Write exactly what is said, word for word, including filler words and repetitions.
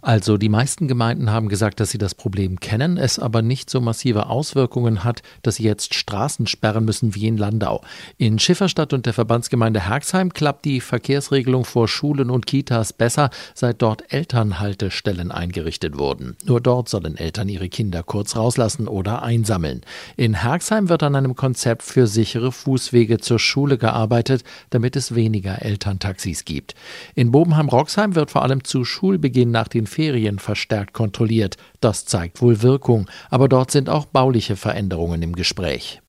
Also die meisten Gemeinden haben gesagt, dass sie das Problem kennen, es aber nicht so massive Auswirkungen hat, dass sie jetzt Straßen sperren müssen wie in Landau. In Schifferstadt und der Verbandsgemeinde Herxheim klappt die Verkehrsregelung vor Schulen und Kitas besser, seit dort Elternhaltestellen eingerichtet wurden. Nur dort sollen Eltern ihre Kinder kurz rauslassen oder einsammeln. In Herxheim wird an einem Konzept für sichere Fußwege zur Schule gearbeitet, damit es weniger Elterntaxis gibt. In Bobenheim-Roxheim wird vor allem zu Schulbeginn nach den Ferien verstärkt kontrolliert. Das zeigt wohl Wirkung, aber dort sind auch bauliche Veränderungen im Gespräch.